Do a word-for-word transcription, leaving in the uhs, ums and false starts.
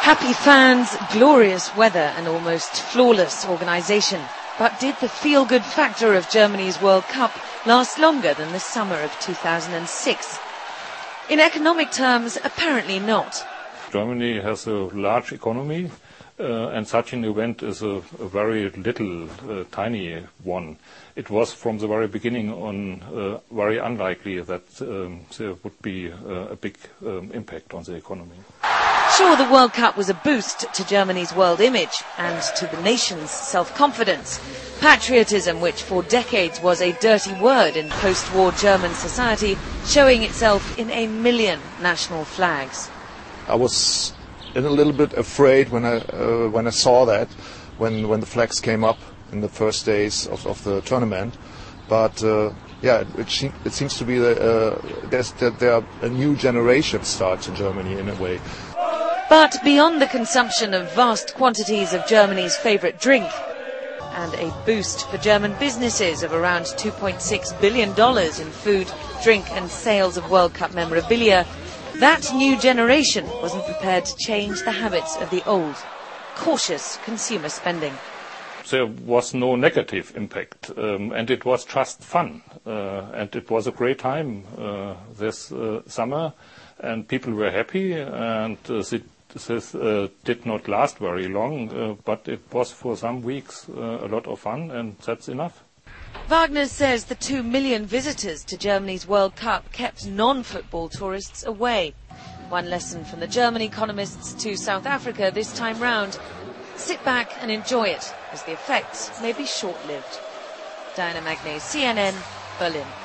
Happy fans, glorious weather and almost flawless organisation. But did the feel-good factor of Germany's World Cup last longer than the summer of two thousand six? In economic terms, apparently not. Germany has a large economy, uh, and such an event is a, a very little, uh, tiny one. It was from the very beginning on uh, very unlikely that um, there would be uh, a big um, impact on the economy. Sure, the World Cup was a boost to Germany's world image and to the nation's self-confidence. Patriotism, which for decades was a dirty word in post-war German society, showing itself in a million national flags. I was a little bit afraid when I uh, when I saw that, when when the flags came up in the first days of, of the tournament. But uh, yeah, it, it seems to be that uh, there's, that there are a new generation starts in Germany in a way. But beyond the consumption of vast quantities of Germany's favourite drink, and a boost for German businesses of around two point six billion dollars in food, drink and sales of World Cup memorabilia, that new generation wasn't prepared to change the habits of the old, cautious consumer spending. There was no negative impact, um, and it was just fun. Uh, and it was a great time uh, this uh, summer, and people were happy, and uh, the This uh, did not last very long, uh, but it was for some weeks uh, a lot of fun, and that's enough. Wagner says the two million visitors to Germany's World Cup kept non-football tourists away. One lesson from the German economists to South Africa this time round: sit back and enjoy it, as the effects may be short-lived. Diana Magnay, C N N, Berlin.